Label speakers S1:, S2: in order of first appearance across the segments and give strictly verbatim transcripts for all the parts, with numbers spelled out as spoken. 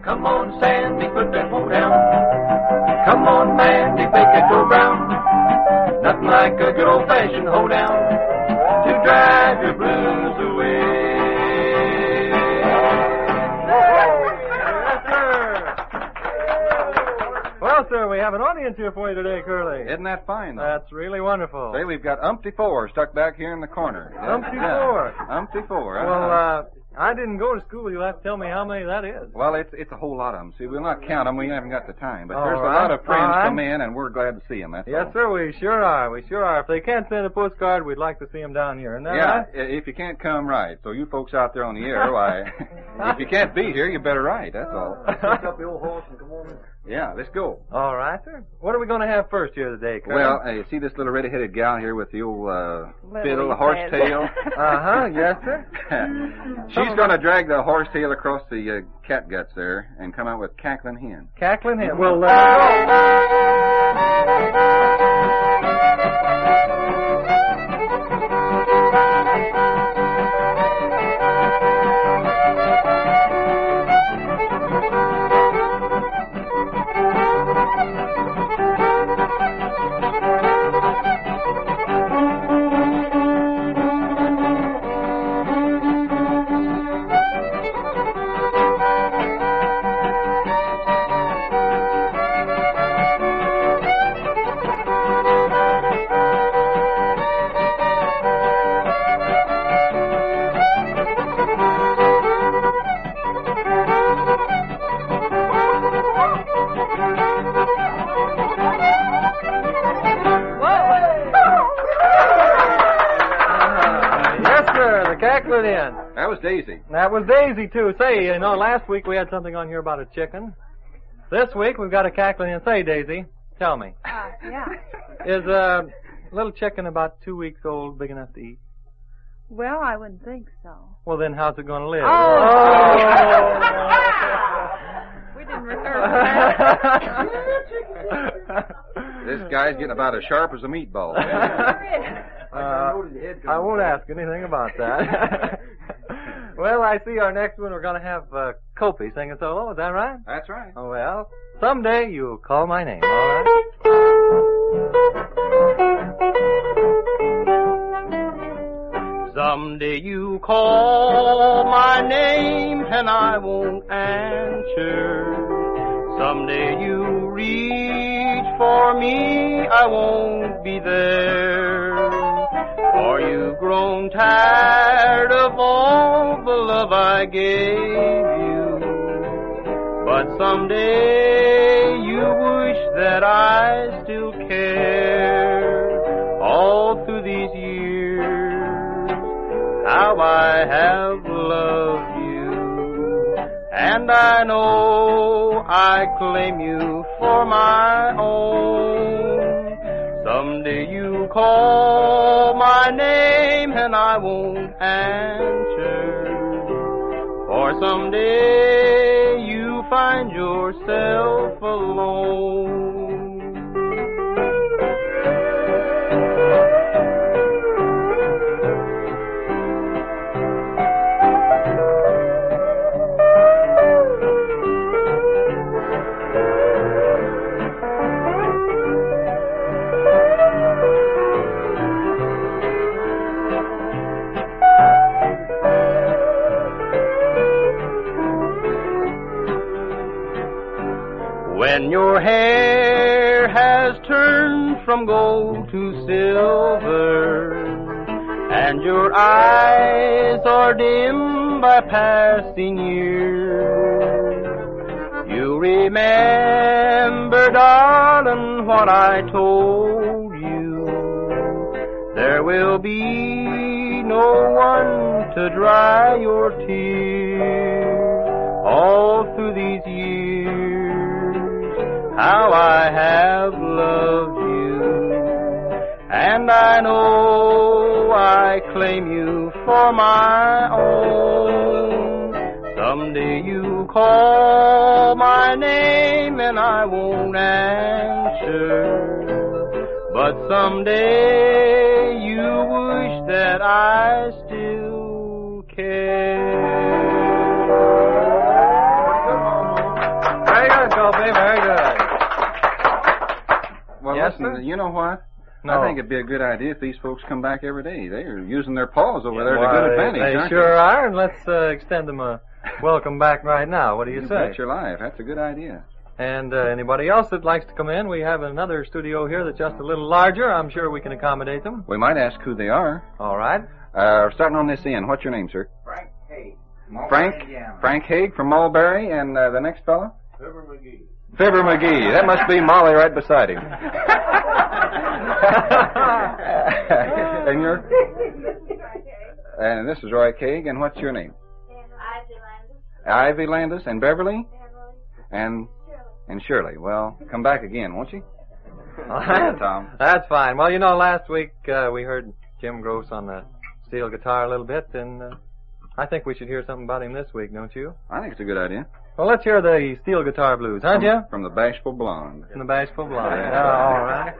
S1: Come on, Sandy, put that hoe down. Come on, Mandy, bake it go brown. Nothing like a good old-fashioned hoe down to drive your blues away.
S2: Well, sir, we have an audience here for you today, Curly.
S3: Isn't that fine, though?
S2: That's really wonderful.
S3: Say, we've got Umpty Four stuck back here in the corner.
S2: Umpty
S3: Yeah.
S2: Four?
S3: Umpty Four. Uh-huh.
S2: Well, uh, I didn't go to school. You'll have to tell me how many that is.
S3: Well, it's it's a whole lot of them. See, we'll not count them. We haven't got the time. But
S2: All
S3: there's
S2: right.
S3: a lot of friends
S2: All right.
S3: come in, and we're glad to see them. That's
S2: Yes,
S3: all.
S2: sir, we sure are. We sure are. If they can't send a postcard, we'd like to see them down here. Isn't that
S3: Yeah,
S2: right?
S3: i- if you can't come, right. So you folks out there on the air, why, if you can't be here, you better write. That's all.
S4: Pick up the old horse and come on in.
S3: Yeah, let's go.
S2: All right, sir. What are we going to have first here today, Curly?
S3: Well, uh, you see this little red-headed gal here with the old uh,
S5: Lily
S3: fiddle, the
S5: says.
S3: horsetail?
S2: Uh-huh, yes, sir.
S3: She's going to drag the horsetail across the uh, catguts there and come out with cackling hen.
S2: Cackling hen. Well, let her cackling hen.
S3: That was Daisy.
S2: That was Daisy, too. Say, you know, last week we had something on here about a chicken. This week we've got a cackling hen. Say, Daisy, tell me.
S5: Uh, yeah.
S2: Is a little chicken about two weeks old big enough to eat?
S5: Well, I wouldn't think so.
S2: Well, then how's it going to live?
S5: Oh! We didn't rehearse that.
S3: This guy's getting about as sharp as a meatball.
S2: Uh, I won't ask anything about that. Well, I see our next one we're going to have uh, Kopi sing a solo. Is that right?
S3: That's right.
S2: Oh, well, someday you'll call my name, all right?
S6: Someday you call my name and I won't answer. Someday you reach for me, I won't be there. For you've grown tired of all the love I gave you. But someday you wish that I still care. All through these years, how I have loved you. And I know I claim you for my own. Someday you call my name and I won't answer. For someday you find yourself alone. When your hair has turned from gold to silver, and your eyes are dim by passing years, you remember, darling, what I told you. There will be no one to dry your tears all through these years. How I have loved you, and I know I claim you for my own. Someday you call my name and I won't answer, but someday you wish that I still care.
S2: Kobe. Very good.
S3: Well,
S2: Yes,
S3: listen,
S2: sir?
S3: you know what?
S2: No.
S3: I think it'd be a good idea if these folks come back every day. They are using their paws over there to
S2: Why,
S3: good advantage,
S2: they
S3: aren't
S2: sure are, and let's uh, extend them a welcome back right now. What do you,
S3: You
S2: say?
S3: bet your life. That's a good idea.
S2: And uh, anybody else that likes to come in, we have another studio here that's just a little larger. I'm sure we can accommodate them.
S3: We might ask who they are.
S2: All right.
S3: Uh, starting on this end, what's your name, sir?
S4: Frank Haig.
S3: Frank? Frank Haig from Mulberry, and uh, the next fellow?
S4: Fibber McGee.
S3: Fibber McGee. That must be Molly right beside him. And you're? And this is Roy Haig, and what's your name?
S7: Ivy Landis.
S3: Ivy Landis, and Beverly?
S7: Beverly.
S3: And
S7: Shirley.
S3: and Shirley. Well, come back again, won't you? Tom.
S2: That's fine. Well, you know, last week uh, we heard Jim Gross on the steel guitar a little bit, and uh, I think we should hear something about him this week, don't you?
S3: I think it's a good idea.
S2: Well, let's hear the steel guitar blues, huh,
S3: From,
S2: Jim?
S3: from the Bashful Blonde.
S2: From the Bashful Blonde.
S3: Yeah.
S2: Oh, all right.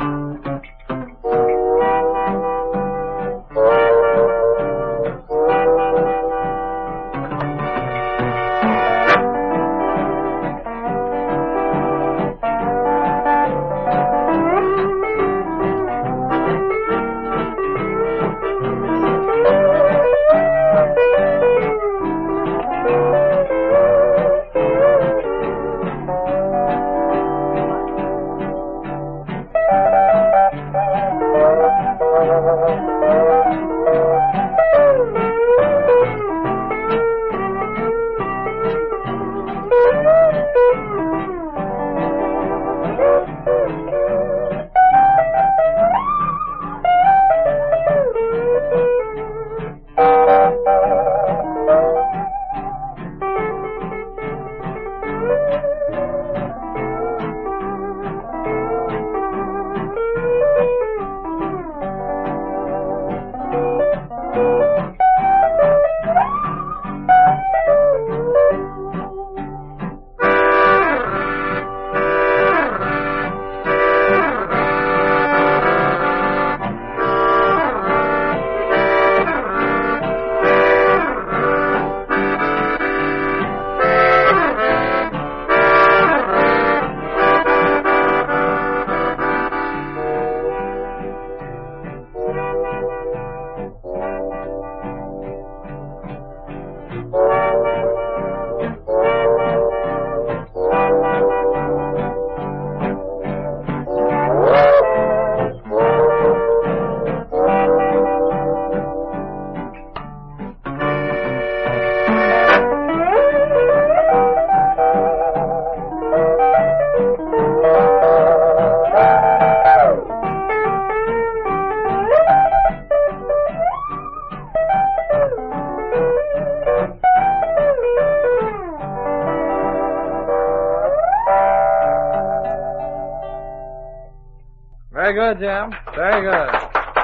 S2: Very good, Jim. Very good.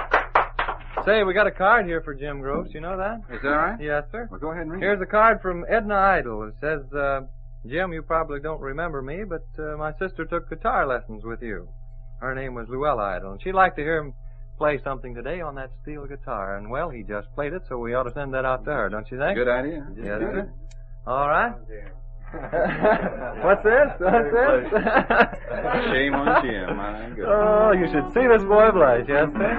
S2: Say, we got a card here for Jim Gross. You know that?
S3: Is that right?
S2: Yes, sir.
S3: Well, go ahead and read
S2: Here's
S3: it.
S2: a card from Edna Idle. It says, uh, Jim, you probably don't remember me, but uh, my sister took guitar lessons with you. Her name was Luella Idle, and she'd like to hear him play something today on that steel guitar. And, well, he just played it, so we ought to send that out to her, don't you think?
S3: Good idea.
S2: Yes, sir. All right. What's this? What's this?
S3: Shame on Jim. My goodness.
S2: Oh, you should see this boy blush, yes, sir?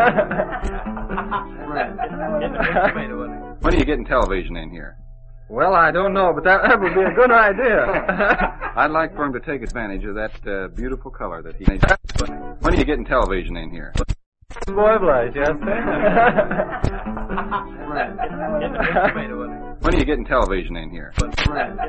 S3: When are you getting television in here?
S2: Well, I don't know, but that, that would be a good idea.
S3: I'd like for him to take advantage of that uh, beautiful color that he made. When are you getting television in here?
S2: Boy blush, yes, sir?
S3: When are you getting television in here? When,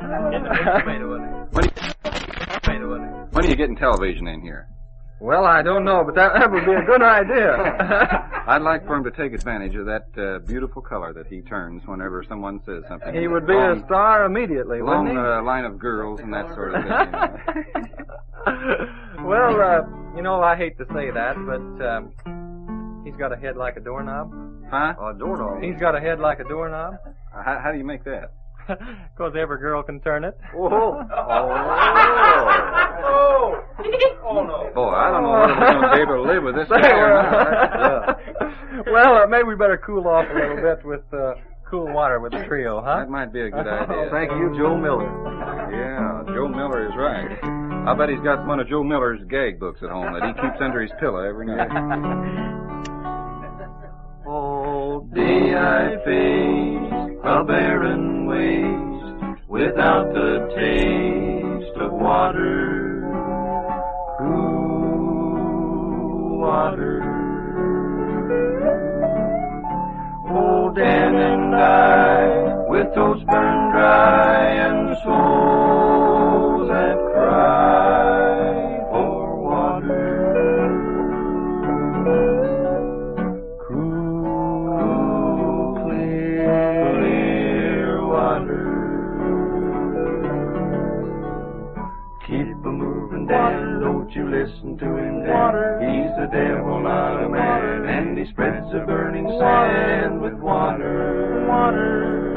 S3: when are you getting television in here?
S2: Well, I don't know, but that, that would be a good idea.
S3: I'd like for him to take advantage of that uh, beautiful color that he turns whenever someone says something.
S2: He would be
S3: long,
S2: a star immediately,
S3: long
S2: wouldn't he?
S3: uh, line of girls and that sort of thing. You know.
S2: Well, uh, you know, I hate to say that, but um, he's got a head like a doorknob.
S3: Huh?
S4: A doorknob.
S2: He's got a head like a doorknob.
S3: Uh, how, how do you make that?
S2: Because every girl can turn it.
S4: Oh. Oh. Oh, no.
S3: Boy, I don't know whether we're going to be able to live with this guy or not.
S2: Well, uh, maybe we better cool off a little bit with uh, cool water with the trio, huh?
S3: That might be a good idea.
S4: Thank you, Joe Miller.
S3: Yeah, Joe Miller is right. I bet he's got one of Joe Miller's gag books at home that he keeps under his pillow every night.
S1: All day I face a barren waste without the taste of water, cool water. Old Dan and I, with throats burned dry and souls that cry for water, cool, clear, clear water. Keep a-moving, Dan, don't you listen to him, Dan. He's the devil, not a man, and he spreads a burning sand with water. Water.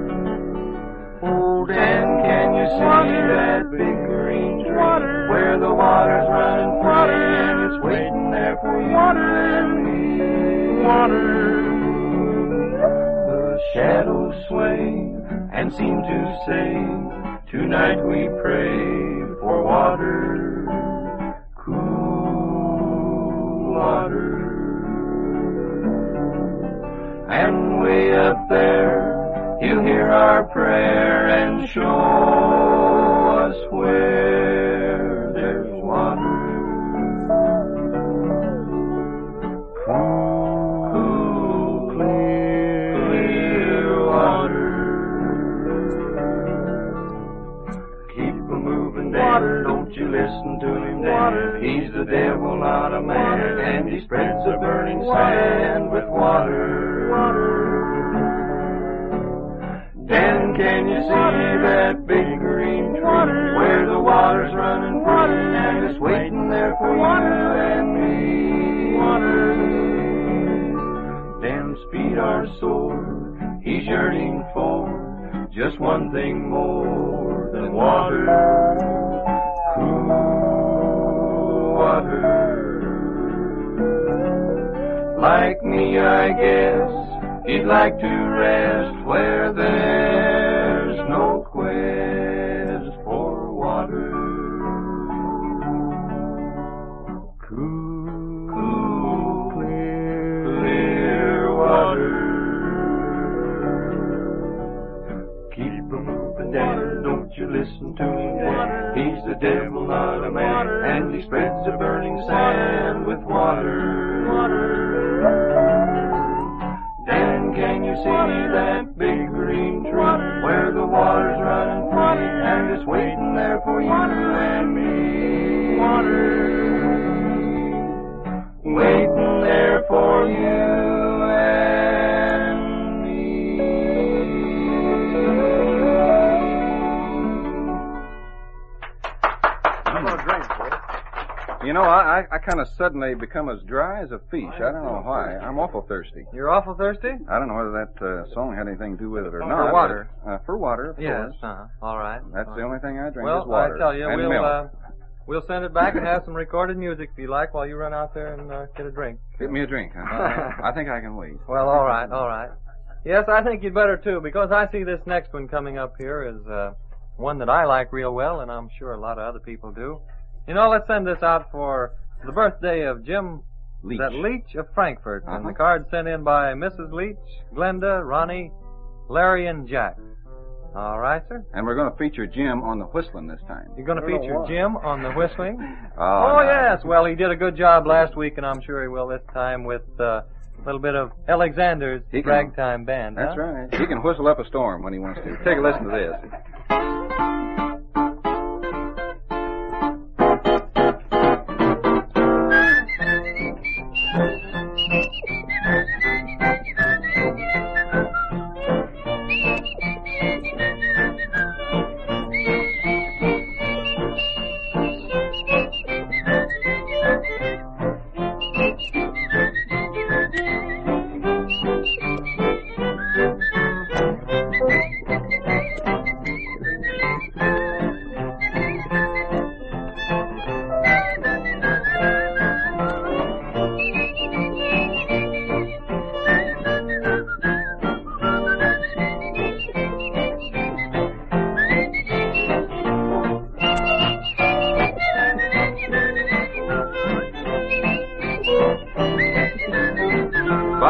S1: Oh, Dan, can you see that big green tree where the water's running free and it's waiting there for you and me? Water. The shadows sway and seem to say, tonight we pray for water, cool water. And way up there, you hear our prayer and show us where there's water. Cool, clear, clear water. Keep a-moving, Dan, don't you listen to him, Dan. He's the devil, not a man, and he spreads a burning sand with water. Dan, can you see that big green tree where the water's running free and it's waiting there for you and me? Dan, speed our sword, he's yearning for just one thing more than water, cool water. Like me, I guess he'd like to rest where there's no quest for water. Cool, cool, clear, clear water. Keep a-moving, Dan, don't you listen to him, Dan. He's the devil, not a man, and he spreads a burning sand with water. Water. Dan, can you see that big green tree where the water's running free and it's waiting there for you and me? Water. Waiting there for you and me.
S3: I'm gonna drink, boy. You know, I, I, I kind of suddenly become as dry as a fish. I don't know why. I'm awful thirsty.
S2: You're awful thirsty?
S3: I don't know whether that uh, song had anything to do with it or
S2: For
S3: not.
S2: water.
S3: But, uh, for water, of
S2: Yes.
S3: course.
S2: Uh-huh. All right.
S3: That's the only thing I drink
S2: Well,
S3: is water.
S2: I tell you,
S3: and
S2: we'll
S3: milk.
S2: uh, we'll send it back and have some recorded music if you like while you run out there and uh, get a drink.
S3: Get me a drink, huh? I think I can wait.
S2: Well, all right, all right. Yes, I think you'd better too, because I see this next one coming up here is uh, one that I like real well, and I'm sure a lot of other people do. You know, let's send this out for the birthday of Jim
S3: Leach.
S2: That Leach of Frankfurt. And
S3: Uh-huh.
S2: the card sent in by Missus Leach, Glenda, Ronnie, Larry, and Jack. All right, sir.
S3: And we're going to feature Jim on the whistling this time.
S2: You're going to
S3: I don't know
S2: feature
S3: why.
S2: Jim on the whistling?
S3: Oh,
S2: Oh,
S3: no.
S2: yes. Well, he did a good job last week, and I'm sure he will this time with uh, a little bit of Alexander's
S3: He can-
S2: ragtime band.
S3: That's
S2: huh?
S3: right. He can whistle up a storm when he wants to. Take a listen to this.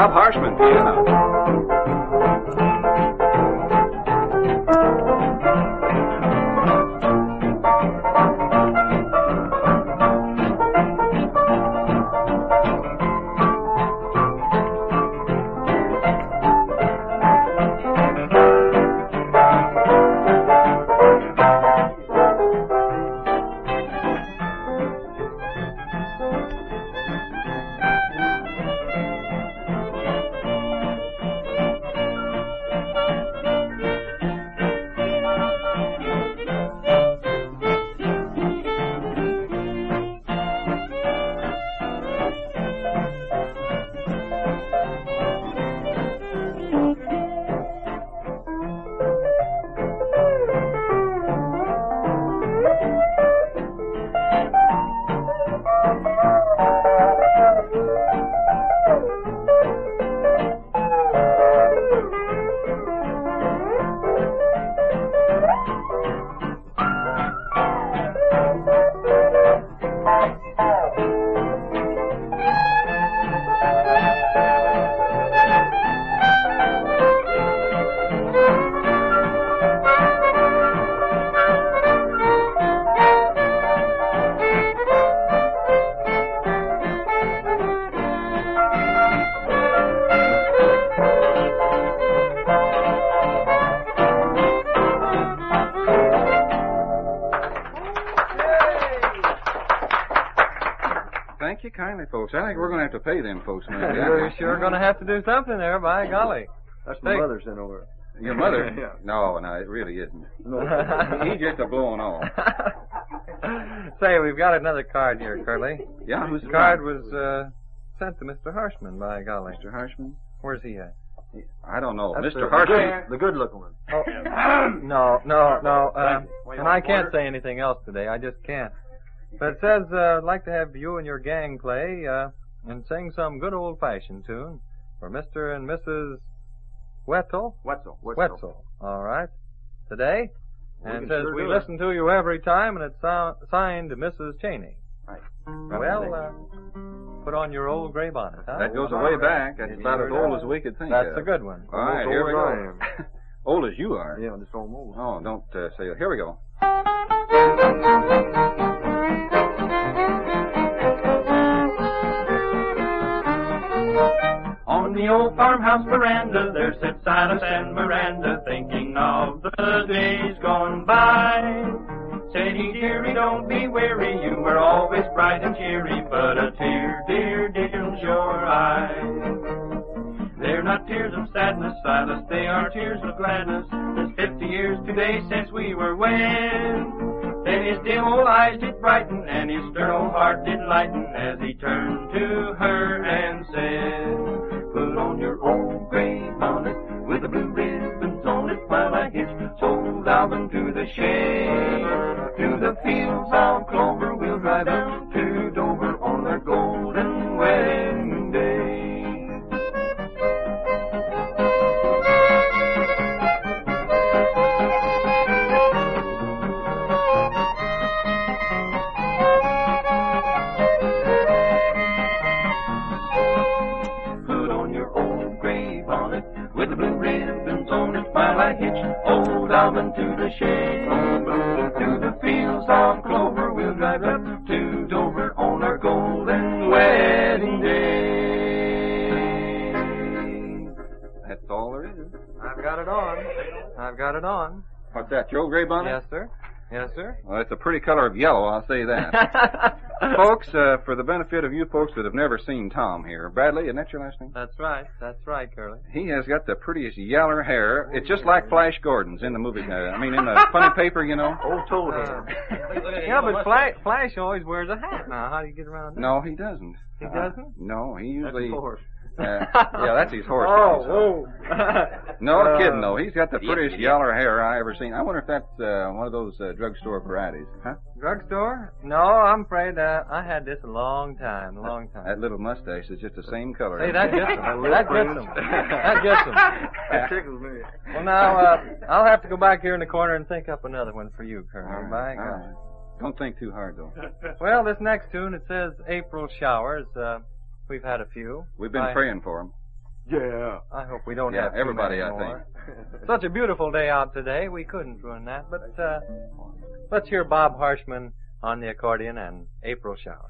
S3: Bob Harshman, piano. Thank you kindly, folks. I think we're going to have to pay them folks, maybe.
S2: You're sure going to have to do something there, by golly.
S4: That's my
S2: Hey.
S4: mother's in over.
S3: Your mother?
S4: Yeah.
S3: No, no, it really isn't.
S4: No.
S3: He's just a blowing off.
S2: Say, we've got another card here, Curly.
S3: Yeah, who's
S2: The
S3: the
S2: card was uh, sent to Mister Harshman, by golly.
S3: Mister Harshman?
S2: Where's he at?
S3: I don't know.
S4: That's
S3: Mister
S4: the,
S3: Harshman.
S4: The good looking one.
S2: Oh, no, no, no. Uh,
S4: Wait,
S2: and I
S4: want
S2: can't
S4: water?
S2: say anything else today. I just can't. But it says, uh, I'd like to have you and your gang play uh, and sing some good old-fashioned tune for Mister and Missus Wetzel.
S4: Wetzel.
S2: Wetzel. All right. Today.
S4: We
S2: And
S4: can
S2: it says,
S4: sure
S2: we
S4: do it."
S2: listen to you every time, and it's so- signed to Missus Cheney.
S4: Right.
S2: Well, uh, put on your old gray bonnet, huh?
S3: That goes way back. That's
S2: It
S3: about as
S2: sure
S3: old
S2: does.
S3: as we could think
S2: That's
S3: of.
S2: a good one.
S3: All right,
S4: Almost
S3: here we
S4: old as
S3: go.
S4: I am.
S3: Old as you are.
S4: Yeah, just almost.
S3: Oh, don't uh, say it. Here we go.
S6: On the old farmhouse veranda, there sits Silas and Miranda, thinking of the days gone by. Said he, dearie, don't be weary, you were always bright and cheery, but a tear, dear, dims your eye. They're not tears of sadness, Silas, they are tears of gladness. It's fifty years today since we were wed. Then his dim old eyes did brighten, and his stern old heart did lighten, as he turned to her and said, put on your old gray bonnet, with the blue ribbons on it, while I hitch old Alvin to the shed. To the fields of clover we'll drive up to Dover on our golden wedding day. Put on your old gray bonnet with the blue ribbons on it, while I hitch old Alvin to the shed. To the fields of clover we'll drive up to Dover on our golden wedding day.
S3: That's all there is.
S2: I've got it on. I've got it on.
S3: What's that, your old gray bonnet?
S2: Yes, sir. Yes, sir.
S3: Well, it's a pretty color of yellow, I'll say that. Folks, uh, for the benefit of you folks that have never seen Tom here, Bradley, isn't that your last name?
S2: That's right. That's right, Curly.
S3: He has got the prettiest yaller hair. It's just like Flash Gordon's in the movie. Uh, I mean, in the funny paper, you know.
S4: Old toad
S2: Uh,
S4: head.
S2: yeah, but Flash, Flash always wears a hat now. How do you get around that?
S3: No, he doesn't.
S2: He
S3: Uh,
S2: doesn't?
S3: no, he
S4: That's
S3: usually.
S4: a horse.
S3: Uh, yeah, that's his horse.
S2: Oh, whoa.
S3: No
S2: Uh,
S3: kidding, though. He's got the prettiest yaller hair I ever seen. I wonder if that's uh, one of those uh, drugstore varieties. Huh?
S2: Drugstore? No, I'm afraid uh, I had this a long time, a long time.
S3: That little mustache is just the same color.
S2: Hey, that gets him. That gets him. That gets him.
S4: That tickles me.
S2: Well, now, uh, I'll have to go back here in the corner and think up another one for you,
S3: All
S2: Colonel.
S3: right,
S2: By
S3: all
S2: God.
S3: right. Don't think too hard, though.
S2: Well, this next tune, it says April showers. Uh, we've had a few.
S3: We've been
S2: I-
S3: praying for him.
S4: Yeah.
S2: I hope we don't
S3: Yeah,
S2: have too
S3: everybody,
S2: many
S3: I
S2: more. Such a beautiful day out today. We couldn't ruin that. But uh, let's hear Bob Harshman on the accordion and April Showers.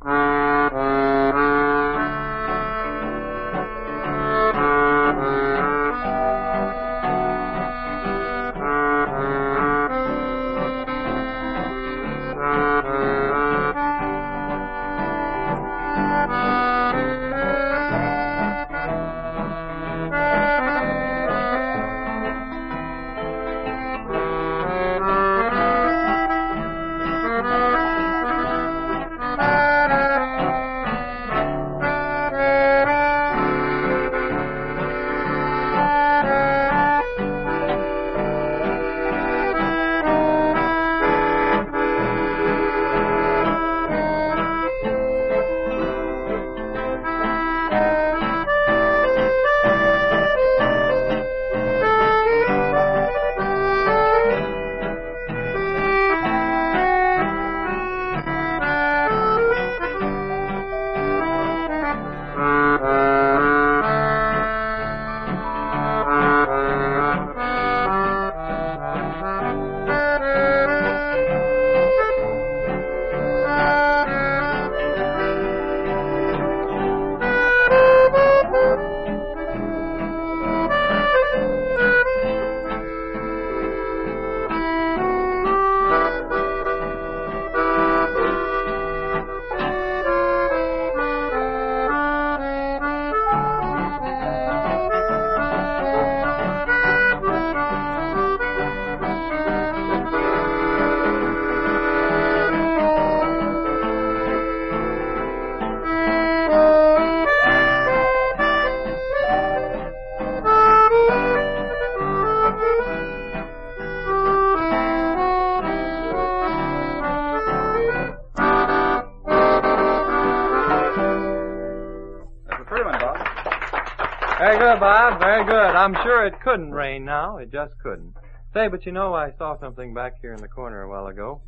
S2: Very good, Bob. Very good. I'm sure it couldn't rain now. It just couldn't. Say, but you know, I saw something back here in the corner a while ago.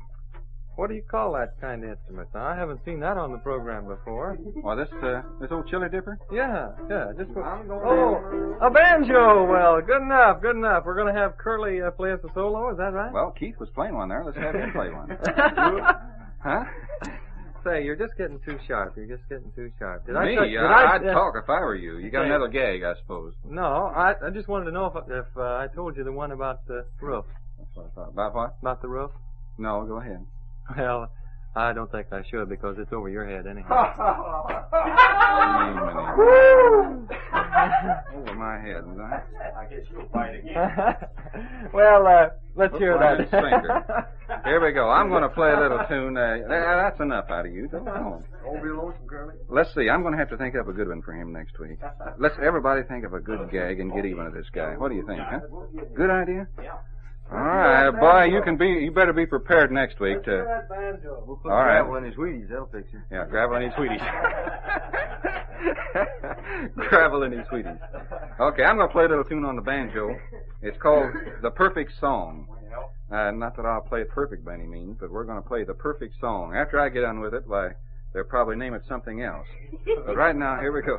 S2: What do you call that kind of instrument? Now, I haven't seen that on the program before.
S3: Well, this uh, this old chili dipper?
S2: Yeah, yeah. Just put, oh, a banjo. Well, good enough, good enough. We're going to have Curly uh, play us a solo. Is that right?
S3: Well, Keith was playing one there. Let's have him play one. Huh?
S2: Say, you're just getting too sharp. You're just getting too sharp. Did
S3: Me?
S2: I? Did
S3: I,
S2: I
S3: I'd
S2: uh,
S3: talk if I were you. You got
S2: Say-
S3: another gag, I suppose.
S2: No, I, I just wanted to know if, if uh, I told you the one about the roof.
S3: That's what I thought. About what?
S2: About the roof.
S3: No, go ahead.
S2: Well, I don't think I should because it's over your head anyhow.
S3: Over my head.
S4: I guess you'll fight again.
S2: Well, uh, let's
S3: Hook,
S2: hear
S3: line,
S2: that.
S3: and sinker. Here we go. I'm going to play a little tune. Uh, that's enough out of you. Come on.
S4: Don't be lonesome, Curly.
S3: Let's see. I'm going to have to think up a good one for him next week. Let's everybody think of a good gag and get even with this guy. What do you think, huh? Good idea?
S4: Yeah.
S3: All right, boy. You can be. You better be prepared next week to.
S4: We'll put
S3: All right.
S4: gravel in his Wheaties. That'll fix it.
S3: Yeah, gravel in his Wheaties. Gravel in his Wheaties. Okay, I'm going to play a little tune on the banjo. It's called The Perfect Song. Uh, not that I'll play it perfect by any means, but we're going to play The Perfect Song. After I get on with it, why, they'll probably name it something else. But right now, here we go.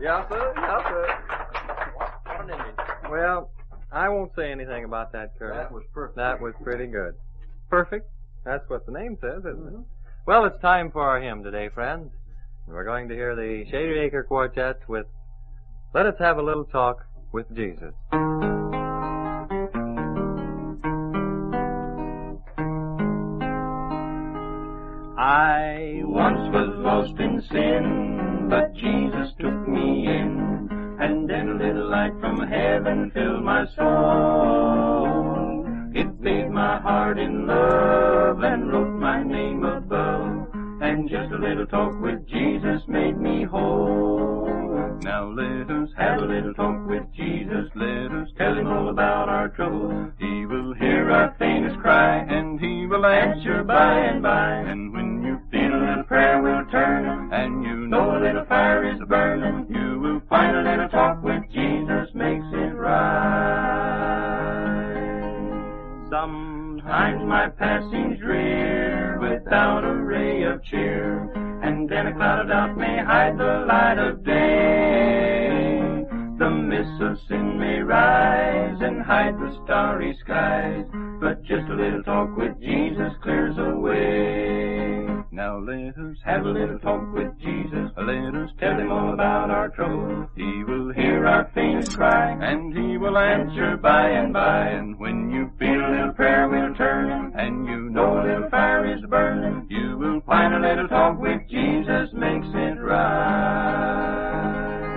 S2: Yes, sir. Yes, sir.
S4: What an Indian.
S2: Well, I won't say anything about that, Curly.
S4: That was perfect.
S2: That was pretty good. Perfect? That's what the name says, isn't it? Well, it's time for our hymn today, friends. We're going to hear the Shady Acre Quartet with Let Us Have a Little Talk with Jesus.
S6: I once was lost in sin, but Jesus took me in, and then a little light from heaven filled my soul. It bathed my heart in love and wrote my name above, and just a little talk with Jesus made me whole. Now let us have a little talk with Jesus, let us tell him all about our trouble. He will hear our faintest cry, and he will answer by and by. And when you feel a little prayer will turn, and you know a little fire is burning, you will find a little talk with Jesus makes it right. Sometimes my passing's drear, without a ray of cheer, and then a cloud of doubt may hide the light of day. The mists of sin may rise and hide the starry skies, but just a little talk with Jesus clears away. Now let us have a little talk with Jesus, let us tell him all about our trouble. He will hear our faintest cry, and he will answer by and by. And when you feel a little prayer will turn, and you know a little fire is burning, you will find a little talk with Jesus makes it right.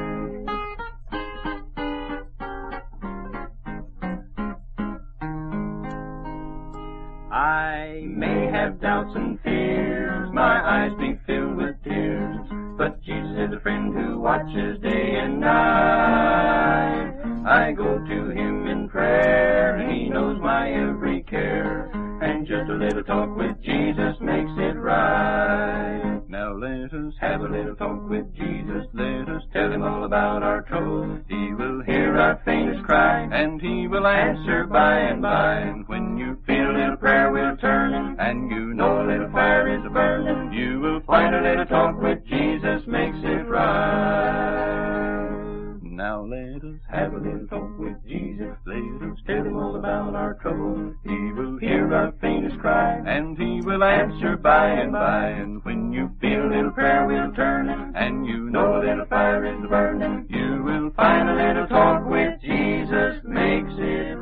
S6: I may have doubts and fears, my eyes be filled with tears, but Jesus is a friend who watches day and night. I go to him in prayer, and he knows my every care, and just a little talk with Jesus makes it right. Now let us have a little talk with Jesus, let us tell him all about our trouble. He will hear our faintest cry, and he will answer by and by. And when you feel a little prayer will turn, and you know a little fire is burning, you will find a little talk with Jesus makes it right. Now let us have a little talk with Jesus, let us tell him all about our trouble. He will hear our faintest cry, and he will answer by and by. And when you feel a little prayer will turn, and you know a little fire is burning, you will find a little talk with Jesus makes it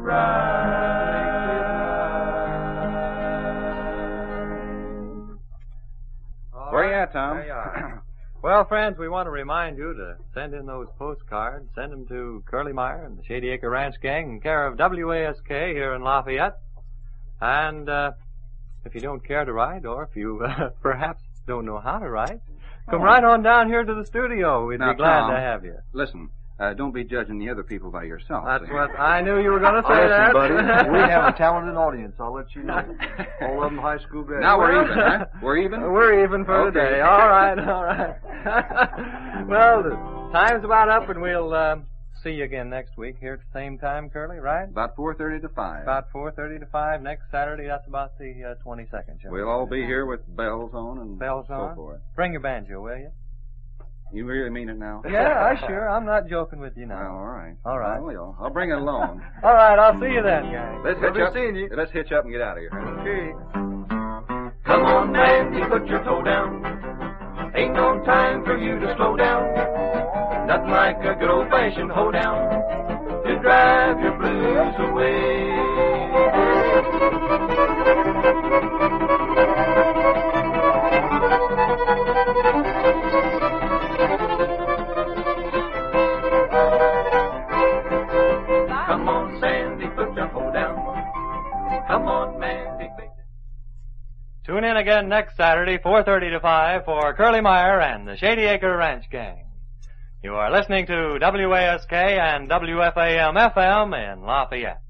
S6: right.
S3: Where you at, Tom?
S2: There you are. Well, friends, we want to remind you to send in those postcards. Send them to Curly Meyer and the Shady Acre Ranch Gang in care of W A S K here in Lafayette. And uh, if you don't care to write, or if you uh, perhaps don't know how to write, come
S3: Oh.
S2: right on down here to the studio. We'd
S3: Now,
S2: be glad
S3: Tom,
S2: to have you.
S3: Listen, uh, don't be judging the other people by yourself.
S2: That's
S3: see?
S2: what I knew you were going to say.
S4: Listen,
S2: that,
S4: buddy, we have a talented audience, I'll let you know. All of them high school graduates.
S3: Now we're even, huh? We're even?
S2: We're even for
S3: Okay.
S2: today. All right, all right. Well, the time's about up, and we'll uh, see you again next week here at the same time, Curly, right?
S3: About four thirty to five.
S2: About four thirty to five next Saturday. That's about the uh, twenty-second, shall we?
S3: We'll all be here with bells on and
S2: Bells
S3: so
S2: on.
S3: forth.
S2: Bring your banjo, will you?
S3: You really mean it now?
S2: Yeah, I sure. I'm not joking with you
S3: Well,
S2: now.
S3: all right.
S2: All right.
S3: Well, I'll, I'll bring it along.
S2: All right, I'll see you then, gang.
S3: Let's
S2: We'll
S3: hitch
S2: be
S3: up.
S2: seeing you.
S3: Let's hitch up and get out of here.
S2: Okay.
S1: Come on, Mandy, put your toe down. Ain't no time for you to slow down. Nothing like a good old-fashioned hoedown to drive your blues away. Come on, Sandy, put your hoe down. Come on, Mandy, pick it.
S2: Tune in again next Saturday, four thirty to five, for Curly Meyer and the Shady Acre Ranch Gang. You are listening to W A S K and W F A M F M in Lafayette.